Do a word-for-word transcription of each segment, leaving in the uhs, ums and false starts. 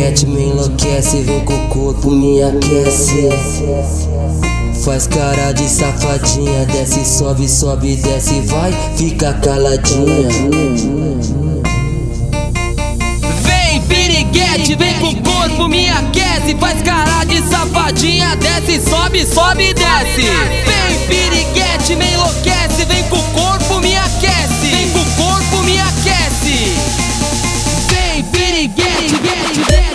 piriguete me enlouquece, vem com o corpo, me aquece. Faz cara de safadinha, desce, sobe, sobe, desce, vai, fica caladinha. Vem piriguete, vem com o corpo, me aquece. Faz cara de safadinha, desce, sobe, sobe, desce. Vem piriguete, me enlouquece, vem com o corpo, me aquece. Vem com o corpo, me aquece. Vem piriguete, vem, vem.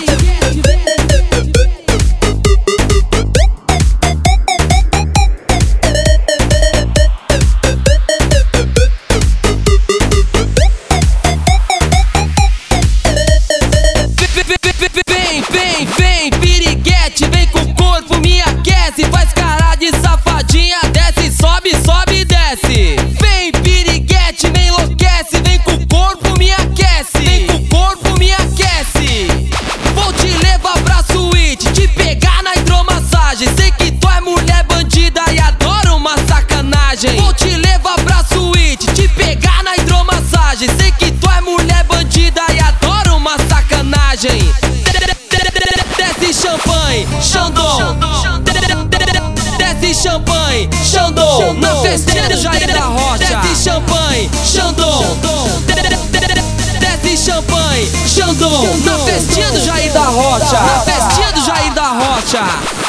Vem, vem, piriguete, vem com o corpo, me aquece. Faz cara de safadinha, desce, sobe, sobe, desce. Vem, piriguete, me enlouquece, vem com o corpo, me aquece. Vem com o corpo, me aquece. Vou te levar pra suíte, te pegar na hidromassagem. Sei que tu é mulher bandida e adora uma sacanagem. Vou te levar pra suíte, te pegar na hidromassagem. Sei que tu é mulher bandida e adora uma sacanagem. Desce champanhe, Xandão. Desce champanhe, Xandão. Na festinha do Jair da Rocha. Desce champanhe, Xandão. Desce champanhe, Xandão. Na festinha do Jair da Rocha. Na festinha do Jair da Rocha.